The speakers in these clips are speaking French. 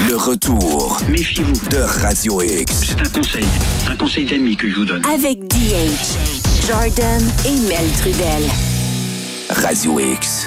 Le retour Méfiez-vous de Radio X. C'est un conseil d'ami que je vous donne. Avec DH, Jordan et Mel Trudel. Radio X.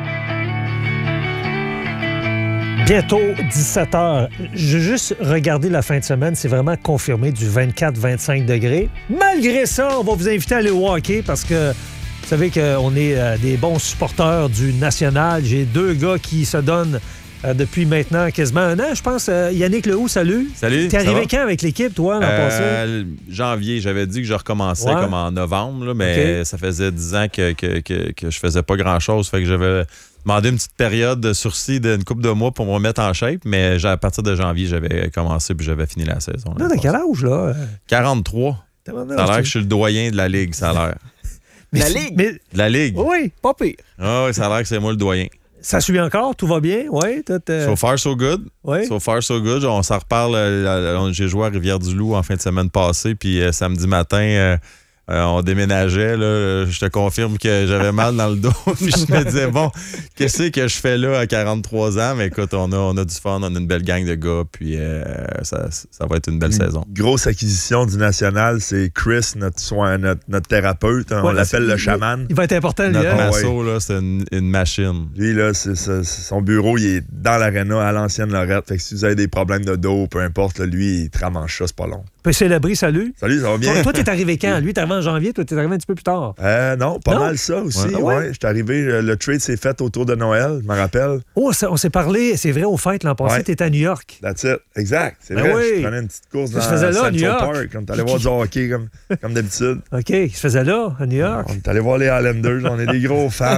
Bientôt 17h. J'ai juste regardé la fin de semaine. C'est vraiment confirmé du 24-25 degrés. Malgré ça, on va vous inviter à aller au hockey parce que vous savez qu'on est des bons supporters du national. J'ai deux gars qui se donnent depuis maintenant quasiment un an, je pense. Yannick Lehoux, salut. Salut. T'es arrivé quand avec l'équipe, toi, l'an passé? Janvier. J'avais dit que je recommençais comme en novembre, là, mais ça faisait 10 ans que je faisais pas grand-chose. Fait que j'avais demandé une petite période de sursis d'une couple de mois pour me remettre en shape, mais à partir de janvier, j'avais commencé puis j'avais fini la saison. Là, t'as quel âge, là? 43. Ça a l'air que je suis le doyen de la Ligue, ça a l'air. La Ligue? Mais... La Ligue? Oui. Pas pire. Ah oui, ça a l'air que c'est moi le doyen. Ça suit encore? Tout va bien? Oui. So far, so good. Oui. So far, so good. On s'en reparle. J'ai joué à Rivière-du-Loup en fin de semaine passée, puis samedi matin, on déménageait. Là, je te confirme que j'avais mal dans le dos. Puis je me disais, bon, qu'est-ce que je fais là à 43 ans? Mais écoute, on a du fun, on a une belle gang de gars, puis ça va être une belle saison. Grosse acquisition du National, c'est Chris, notre thérapeute. On l'appelle le chaman. Il va être important, lui. Notre masso, là, c'est une machine. Lui, là, son bureau, il est dans l'aréna à l'ancienne Lorette. Fait que si vous avez des problèmes de dos, peu importe, là, lui, il te ramanche ça, c'est pas long. PC Labrie, salut. Salut, ça va bien? Toi, t'es arrivé quand? Lui, t'es arrivé en janvier, toi, t'es arrivé un petit peu plus tard. Non, pas mal ça aussi. Ouais. J'étais arrivé, le trade s'est fait autour de Noël, je me rappelle. Oh, on s'est parlé, c'est vrai, aux fêtes l'an passé, t'étais à New York. That's it, exact. C'est vrai, je prenais une petite course dans Central Park. On est allé voir du hockey comme d'habitude. OK, il se faisait là, à New York. On est allé voir les Islanders, on est des gros fans.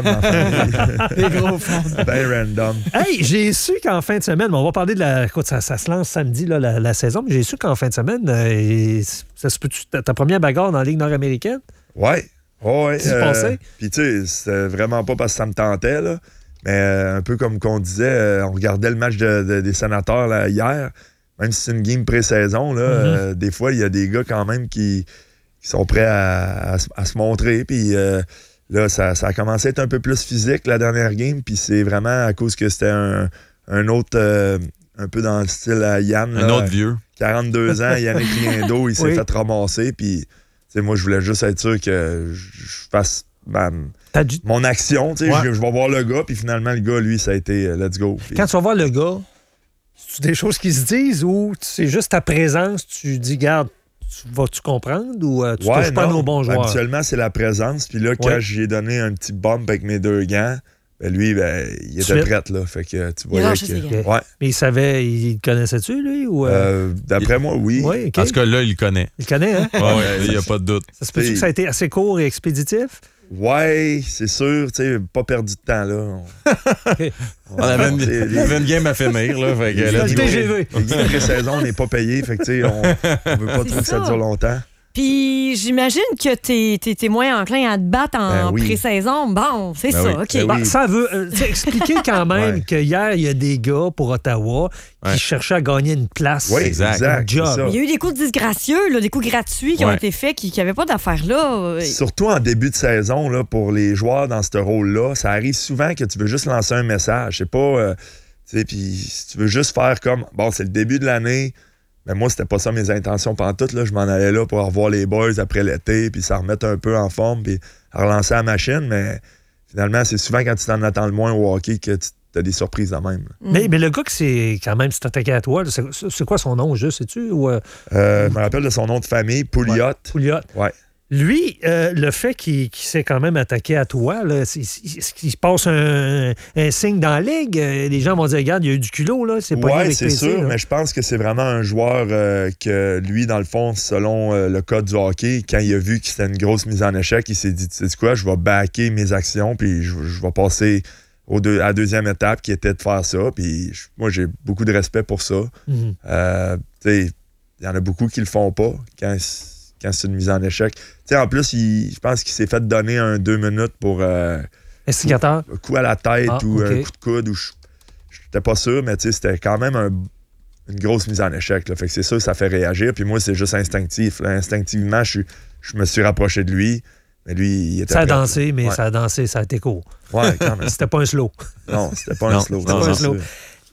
Des gros fans. Ben random. Hey, j'ai su qu'en fin de semaine, on va parler de la... Écoute, ça se lance samedi, là, la saison, mais j'ai su qu'en fin de semaine, ça se peut-tu ta première bagarre dans la Ligue nord-américaine? Ouais. Qu'est-ce que tu pensais? Puis tu sais, c'était vraiment pas parce que ça me tentait, là. Mais un peu comme qu'on disait, on regardait le match des Sénateurs là, hier. Même si c'est une game pré-saison, là, des fois, il y a des gars quand même qui sont prêts à se montrer. Puis là, ça a commencé à être un peu plus physique la dernière game. Puis c'est vraiment à cause que c'était un autre... un peu dans le style à Yann. Un autre vieux. 42 ans, Yannick Riendo, il s'est fait ramasser. Puis, moi, je voulais juste être sûr que je fasse mon action. Je vais voir le gars. Puis finalement, le gars, lui, ça a été let's go. Puis... Quand tu vas voir le gars, c'est des choses qui se disent ou c'est juste ta présence, tu dis, garde, vas-tu comprendre ou tu touches pas nos bons joueurs? Habituellement, c'est la présence. Puis là, quand j'ai donné un petit bump avec mes deux gants, lui, il était prêt, là. Fait que tu voyais que... Ouais. Mais il connaissait-tu, lui? Ou d'après moi, oui. Okay. En tout cas, là, il le connaît. Il le connaît, hein? Oui, il n'y a pas de doute. Ça se peut-tu que ça a été assez court et expéditif? Oui, c'est sûr. Tu sais, pas perdu de temps, là. On avait une game à finir, là. Fait que le TGV. La pré-saison, on n'est pas payé. Fait que, tu sais, on veut pas trop que ça dure longtemps. Puis j'imagine que t'es moins enclin à te battre en pré-saison. Bon, c'est ça, OK. Oui. Ça veut expliquer quand même qu'hier, il y a des gars pour Ottawa qui cherchaient à gagner une place. Oui, exact. Il y a eu des coups disgracieux, là, des coups gratuits qui ont été faits, qui n'avaient pas d'affaires là. Surtout en début de saison, là, pour les joueurs dans ce rôle-là, ça arrive souvent que tu veux juste lancer un message. C'est pas... tu sais, puis si tu veux juste faire comme... Bon, c'est le début de l'année... Mais moi, c'était pas ça mes intentions pantoute. Là. Je m'en allais là pour revoir les boys après l'été, puis ça remettre un peu en forme, puis relancer la machine. Mais finalement, c'est souvent quand tu t'en attends le moins au hockey que tu as des surprises de même. Mais le gars qui s'est quand même attaqué à toi, c'est quoi son nom, juste, sais-tu? Je me rappelle de son nom de famille, Pouliot. Pouliot. Ouais. Lui, le fait qu'il s'est quand même attaqué à toi, est-ce qu'il se passe un signe dans la ligue? Les gens vont dire, regarde, il y a eu du culot, là. Oui, c'est sûr, mais je pense que c'est vraiment un joueur que lui, dans le fond, selon le code du hockey, quand il a vu que c'était une grosse mise en échec, il s'est dit, tu sais quoi, je vais backer mes actions, puis je vais passer à la deuxième étape, qui était de faire ça. Puis moi, j'ai beaucoup de respect pour ça. Tu sais, il y en a beaucoup qui le font pas quand c'est une mise en échec. T'sais, en plus, je pense qu'il s'est fait donner 2 minutes pour instigateur. Un coup à la tête ou un coup de coude. Je n'étais pas sûr, mais c'était quand même une grosse mise en échec. Là. Fait que c'est sûr que ça fait réagir. Puis moi, c'est juste instinctif. Là. Instinctivement, je me suis rapproché de lui. Mais lui, il était ça a prêt, dansé, mais ça a dansé, ça a été court. Ouais, quand même. C'était pas un slow. Non, c'était pas un slow. C'était pas un slow.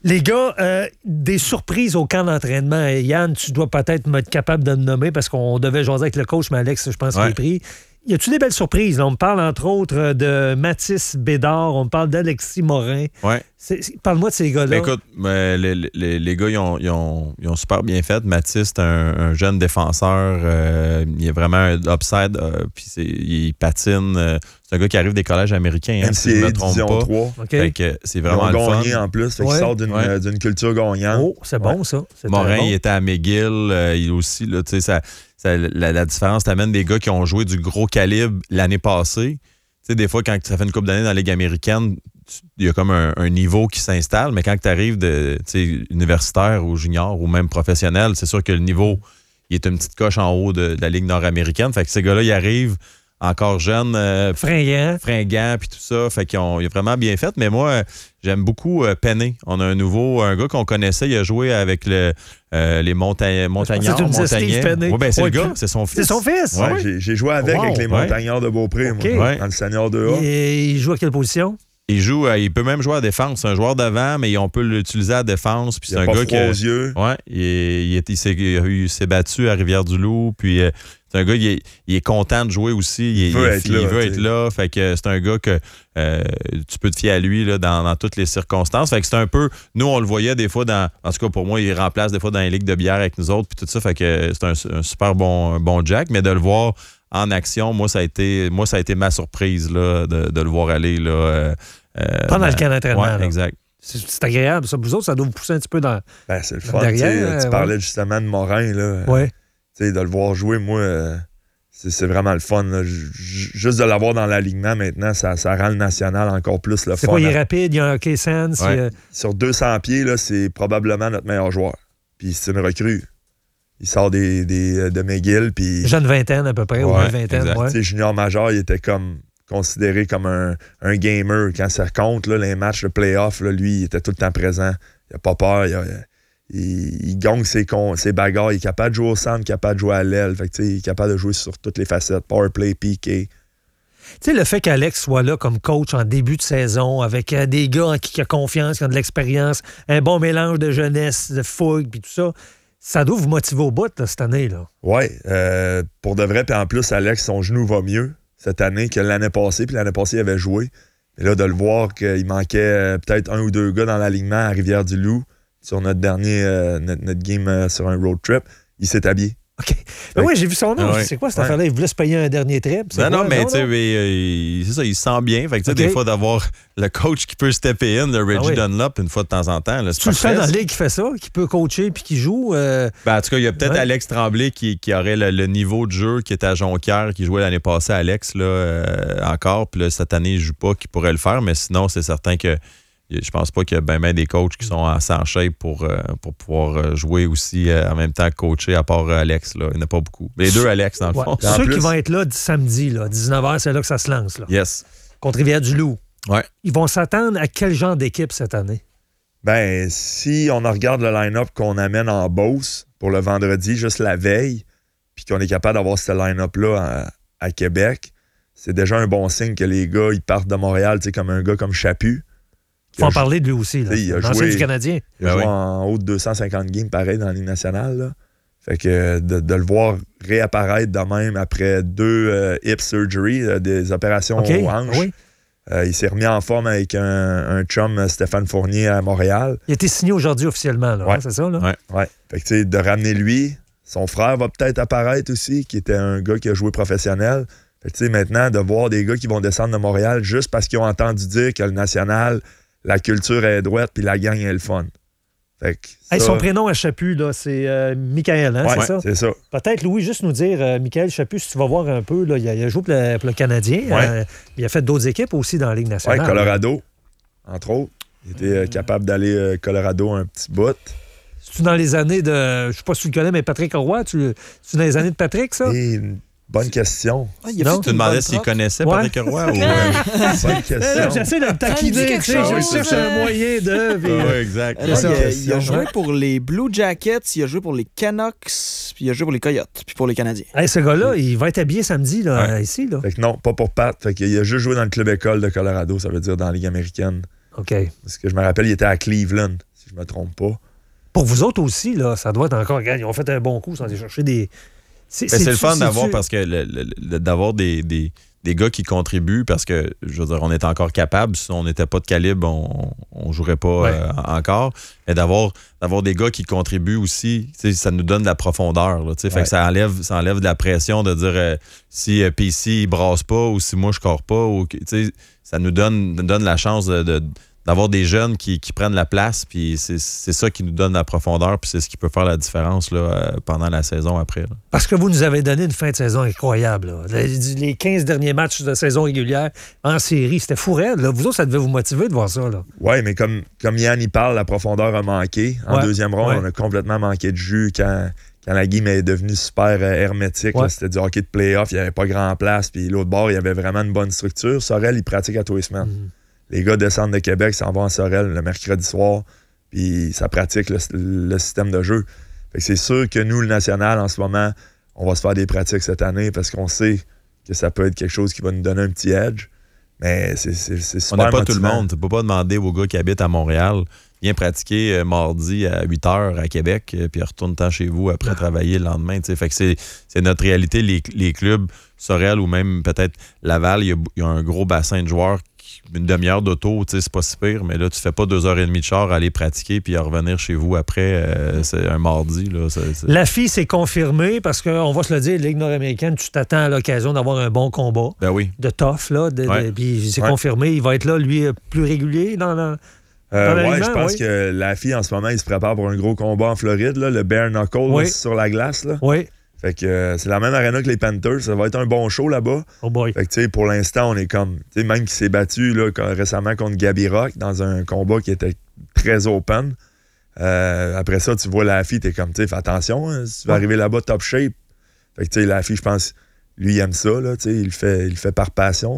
Les gars, des surprises au camp d'entraînement. Yann, tu dois peut-être être capable de le nommer parce qu'on devait jaser avec le coach, mais Alex, je pense qu'il est pris. Y a-tu des belles surprises? Là, on me parle entre autres de Mathis Bédard, on me parle d'Alexis Morin. Ouais. Parle-moi de ces gars-là. Ben écoute, les gars, ils ont super bien fait. Mathis, c'est un jeune défenseur. Il a vraiment un upside. Puis il patine. C'est un gars qui arrive des collèges américains, si je ne me trompe pas. 3. Okay. Fait que c'est vraiment le fun. Gagné en plus. Fait qu'il sort d'une culture gagnante. Oh, c'est bon, ça. C'est Morin, bon. il était à McGill. Il aussi, là, tu sais, la différence t'amène des gars qui ont joué du gros calibre l'année passée. Tu sais, des fois, quand ça fait une couple d'années dans la Ligue américaine, il y a comme un niveau qui s'installe, mais quand tu arrives de universitaire ou junior ou même professionnel, c'est sûr que le niveau, il est une petite coche en haut de la Ligue nord-américaine. Fait que ces gars-là, ils arrivent encore jeunes, fringants, puis tout ça. Fait qu'ils ont vraiment bien fait. Mais moi, j'aime beaucoup Penné. On a un gars qu'on connaissait. Il a joué avec les montagnards. Oui, ben, c'est le gars, c'est son fils. C'est son fils? Ouais, j'ai joué avec les montagnards de Beaupré, moi, dans le senior 2A. Et il joue à quelle position? Il peut même jouer à défense. C'est un joueur d'avant, mais on peut l'utiliser à défense. Puis c'est un gars qui aux yeux. Ouais, il s'est battu à Rivière-du-Loup. Puis c'est un gars qui est content de jouer aussi. Il veut être là. Fait que c'est un gars que tu peux te fier à lui là, dans toutes les circonstances. Fait que c'est un peu. Nous, on le voyait des fois en tout cas, pour moi, il remplace des fois dans les ligues de bière avec nous autres. Puis tout ça. Fait que c'est un super bon Jack. Mais de le voir en action, moi, ça a été ma surprise là, de le voir aller là. Pendant le camp d'entraînement. Ouais, exact. C'est agréable, ça. Vous autres, ça doit vous pousser un petit peu dans. Ben, c'est le fun. Derrière, tu parlais justement de Morin. Là, de le voir jouer, moi, c'est vraiment le fun. Là. Juste de l'avoir dans l'alignement maintenant, ça rend le national encore plus le fun. C'est quoi, il est rapide, il y a un hockey sense. Ouais. Sur 200 pieds, là, c'est probablement notre meilleur joueur. Puis c'est une recrue. Il sort de McGill. Puis jeune vingtaine à peu près, ou vingtaine. Ouais. Junior majeur, il était considéré comme un gamer. Quand ça compte, là, les matchs de play-off, là, lui, il était tout le temps présent. Il n'a pas peur. Il gagne ses bagarres. Il est capable de jouer au centre, capable de jouer à l'aile. Fait que, il est capable de jouer sur toutes les facettes. Power play, PK. Tu sais, le fait qu'Alex soit là comme coach en début de saison, avec des gars en qui il a confiance, qui ont de l'expérience, un bon mélange de jeunesse, de fougue, puis tout ça, ça doit vous motiver au bout là, cette année. Là. Oui, pour de vrai. Puis en plus, Alex, son genou va mieux cette année que l'année passée. Puis l'année passée, il avait joué. Et là, de le voir qu'il manquait peut-être un ou deux gars dans l'alignement à Rivière-du-Loup sur notre dernier notre game sur un road trip, il s'est habillé. OK. Ben oui, j'ai vu son nom. C'est quoi cette affaire-là? Il voulait se payer un dernier trip. Non, mais tu sais, c'est ça, il se sent bien. Fait que des fois, d'avoir le coach qui peut stepper in, le Reggie Dunlop, une fois de temps en temps. Là, tu le fais dans la ligue qui fait ça, qui peut coacher puis qui joue? En tout cas, il y a peut-être Alex Tremblay qui aurait le niveau de jeu qui était à Jonquière, qui jouait l'année passée, Alex, là, encore. Puis là, cette année, il ne joue pas, qui pourrait le faire. Mais sinon, c'est certain que je pense pas qu'il y a bien des coachs qui sont assez en shape pour pouvoir jouer aussi en même temps que coacher, à part Alex. Là. Il n'y en a pas beaucoup. Les deux Alex, dans le fond. Ceux qui vont être là samedi, là, 19h, c'est là que ça se lance. Là. Yes. Contre Rivière-du-Loup. Ouais. Ils vont s'attendre à quel genre d'équipe cette année? Ben, si on regarde le line-up qu'on amène en Beauce pour le vendredi, juste la veille, puis qu'on est capable d'avoir ce line-up-là à Québec, c'est déjà un bon signe que les gars, ils partent de Montréal, comme un gars comme Chaput. Faut en parler de lui aussi. Là. Il a joué du Canadien. Il a joué en haut de 250 games, pareil, dans la Ligue nationale. Là. Fait que de le voir réapparaître de même après 2 hip surgery, des opérations aux hanches. Oui. Il s'est remis en forme avec un chum, Stéphane Fournier, à Montréal. Il a été signé aujourd'hui officiellement, là, c'est ça? Là? Ouais. Fait que de ramener lui, son frère va peut-être apparaître aussi, qui était un gars qui a joué professionnel. Fait que maintenant, de voir des gars qui vont descendre de Montréal juste parce qu'ils ont entendu dire que le national, la culture est droite, puis la gang est le fun. Fait que ça... son prénom à Chaput, là, c'est Michael, hein, c'est ça? C'est ça. Peut-être, Louis, juste nous dire, Michael Chaput, si tu vas voir un peu, là, il a joué pour le Canadien. Il a fait d'autres équipes aussi dans la Ligue nationale. Oui, Colorado, entre autres. Il était capable d'aller Colorado un petit bout. C'est-tu dans les années de... Je ne sais pas si tu le connais, mais Patrick Roy, c'est dans les années de Patrick, ça? Bonne question. Tu demandais s'il connaissait Patrick Roy ou... Bonne question. J'essaie de me taquiner. Je sais que c'est un moyen de... Oui, exact. Il a joué pour les Blue Jackets, il a joué pour les Canucks, puis il a joué pour les Coyotes, puis pour les Canadiens. Ce gars-là, il va être habillé samedi, là, ici. Là. Fait que non, pas pour Pat. Fait qu'il a juste joué dans le club école de Colorado, ça veut dire dans la Ligue américaine. OK. Parce que je me rappelle, il était à Cleveland, si je me trompe pas. Pour vous autres aussi, là, ça doit être encore... Ils ont fait un bon coup sans aller chercher des... C'est le fun d'avoir parce que d'avoir des gars qui contribuent parce que, je veux dire, on est encore capable. Si on n'était pas de calibre, on jouerait pas encore. Mais d'avoir des gars qui contribuent aussi, ça nous donne de la profondeur. Là, fait que ça enlève de la pression de dire si PC il brasse pas ou si moi je corps pas. Ou, ça nous donne la chance d'avoir des jeunes qui prennent la place, puis c'est ça qui nous donne la profondeur, puis c'est ce qui peut faire la différence là, pendant la saison après. Là. Parce que vous nous avez donné une fin de saison incroyable. Là. Les 15 derniers matchs de saison régulière en série, c'était fou raide. Là. Vous autres, ça devait vous motiver de voir ça. Oui, mais comme Yann y parle, la profondeur a manqué. En deuxième ronde, on a complètement manqué de jus quand la game est devenue super hermétique. Là, c'était du hockey de play-off, il n'y avait pas grand place, puis l'autre bord, il y avait vraiment une bonne structure. Sorel, il pratique à tous les semaines. Les gars descendent de Québec, s'en vont en Sorel le mercredi soir, puis ça pratique le système de jeu. Fait que c'est sûr que nous, le national, en ce moment, on va se faire des pratiques cette année parce qu'on sait que ça peut être quelque chose qui va nous donner un petit edge. Mais c'est super On n'a pas motivant. tout le monde. Tu ne peux pas demander aux gars qui habitent à Montréal, viens pratiquer mardi à 8h à Québec, puis retourne-t'en chez vous après travailler le lendemain. T'sais. Fait que c'est notre réalité. Les clubs, Sorel ou même peut-être Laval, il y a un gros bassin de joueurs. Une demi-heure d'auto, c'est pas si pire, mais là, tu fais pas 2h30 de char à aller pratiquer puis à revenir chez vous après. C'est un mardi. Là, La fille s'est confirmée parce qu'on va se le dire, Ligue nord-américaine, tu t'attends à l'occasion d'avoir un bon combat. Ben oui. De tough, là. Puis c'est confirmé. Il va être là, lui, plus régulier dans je pense que la fille, en ce moment, il se prépare pour un gros combat en Floride, là, le bare knuckle là, sur la glace. Là. Oui. Fait que c'est la même arena que les Panthers. Ça va être un bon show là-bas. Oh boy. Fait que pour l'instant, on est comme... Même qui s'est battu là, récemment contre Gaby Rock dans un combat qui était très open. Après ça, tu vois la fille, t'es comme, fais attention, hein, si tu vas arriver là-bas top shape. Fait que la fille, je pense, lui, il aime ça. Là, il le fait par passion.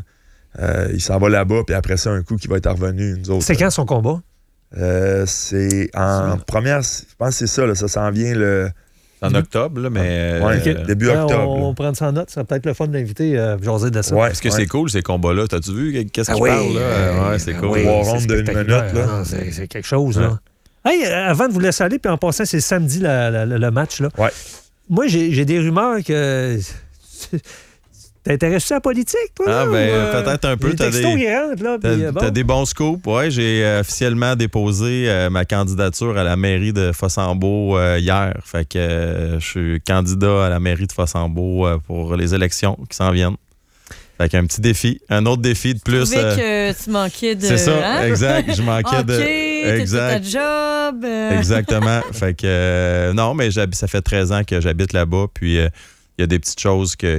Là. Il s'en va là-bas, puis après ça, un coup qui va être revenu. Nous autres, c'est quand son combat? C'est en première... Je pense que c'est ça. Là, ça s'en vient le... En octobre, là, mais... début octobre. On prend ça en note. Ça serait peut-être le fun d'inviter José de ça. Parce que c'est cool, ces combats-là. T'as-tu vu qu'est-ce que je parle, là? C'est cool. 3 rondes de 1 minute, là. C'est quelque chose, là. Hey, avant de vous laisser aller, puis en passant, c'est samedi le match, là. Ouais. Moi, j'ai des rumeurs que... T'intéresses-tu à la politique, toi? Peut-être un peu. T'as des bons scoops. Ouais, j'ai officiellement déposé ma candidature à la mairie de Fossambeau hier. Fait que je suis candidat à la mairie de Fossambeau pour les élections qui s'en viennent. Fait qu'un petit défi, un autre défi de plus. Tu trouvais que tu manquais de... C'est ça, exact. Je manquais de... Exact. Ta job. Exactement. Fait que non, mais ça fait 13 ans que j'habite là-bas. Puis il y a des petites choses que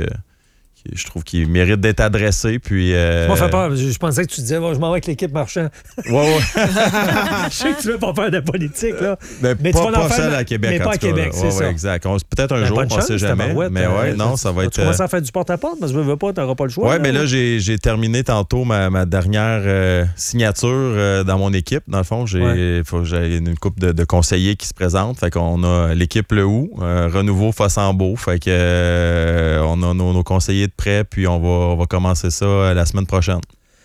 je trouve qu'il mérite d'être adressé. Puis, moi, fait peur. Je pensais que tu disais, je m'en vais avec l'équipe Marchand. Ouais. Je sais que tu veux pas faire de politique, là. Mais tu pas, vas en faire celle à Québec. Mais pas à Québec, c'est ça. Exact. Peut-être un jour, on ne sait jamais. Mais non, ça va être. Tu commences à faire du porte-à-porte, parce que je veux pas, tu n'auras pas le choix. Oui, mais là, j'ai terminé tantôt ma dernière signature dans mon équipe. Dans le fond, j'ai une couple de conseillers qui se présentent. Fait qu'on a l'équipe Le Hou, Renouveau Fossambeau. Fait que on a nos conseillers de près, puis on va commencer ça la semaine prochaine.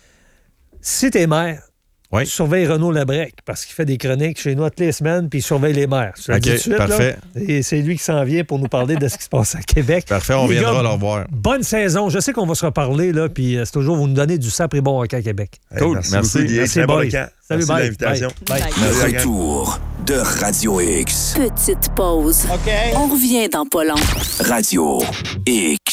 Si t'es maire, tu surveilles Renaud Labrec, parce qu'il fait des chroniques chez nous toutes les semaines, puis il surveille les maires. OK, parfait. Là, et c'est lui qui s'en vient pour nous parler de ce qui se passe à Québec. Parfait, on viendra le revoir. Bonne saison. Je sais qu'on va se reparler, là, puis c'est toujours vous nous donner du sap et bon hockey à Québec. Cool, merci. Merci, boys. Salut, bye. L'invitation. Bye. Le retour de Radio X. Petite pause. OK. On revient dans pas long. Radio X.